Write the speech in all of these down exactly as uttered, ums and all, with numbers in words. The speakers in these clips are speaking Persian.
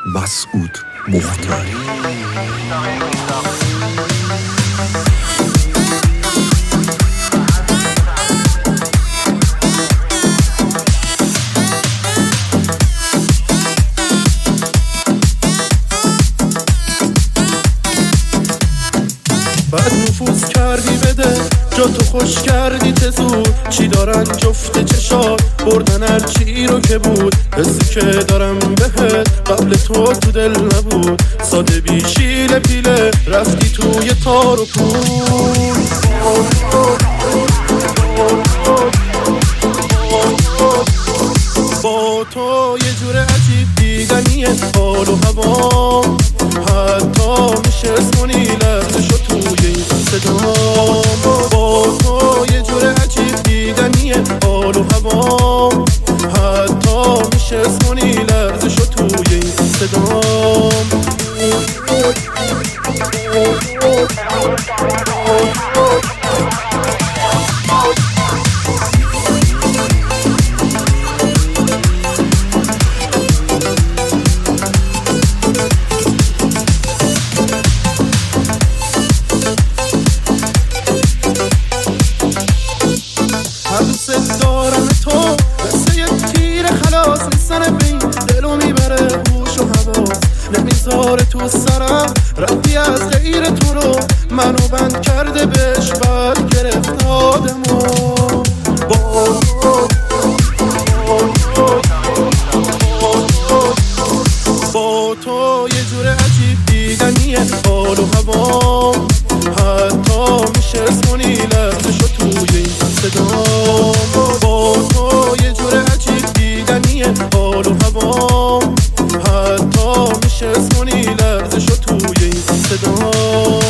مسعود مختاری. بعد نفوذ کردی بده جا تو خوش کردی چه زود، چی دارن جفت چشات بردن هر چی رو که بود. حسی که دارم بهت قبل تو تو دل نبود، ساده بیشیل پیله رفتی توی تار و پول. با تو یه جور عجیب دیدنیه حال و هوا، حتی میشه اسمونی لرزشو توی این صدام. با تو یه جور عجیب دیدنیه حال و هوا، حتی میشه اسمونی لرزشو توی این صدام. دوست دارم تو مثل یه تیر خلاص میزنه بین دلو میبره هوش و حواس، نمیذاره تو سرم رفتی از غیر تو رو منو بند کرده بهش بعد گرفت آدمو. با با تو یه جور عجیب دیدنیه حال و هوا، حتی میشه اسمونی لرزشو توی این صدام. با تو یه جور عجیب دیدنیه حال و هوا، حتی میشه اسمونی لرزشو توی این صدام.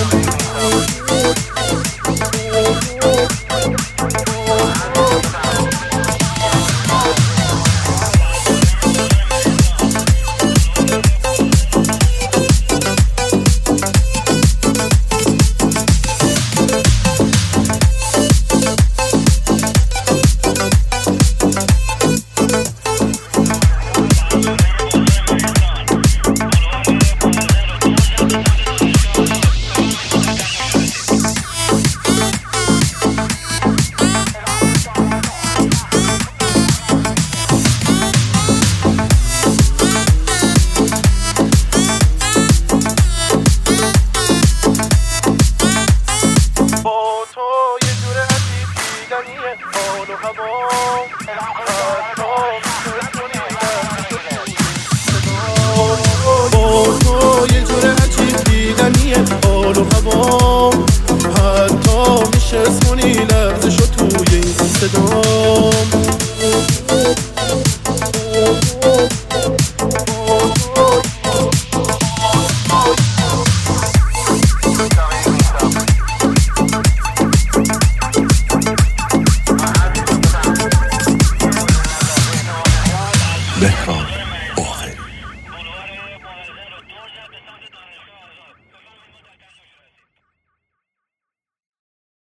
حال و هوا، با تو یه جور عجیب دیدنیه حال و هوا، حتی میشه اسمونی لرزشو توی این صدام. بهرام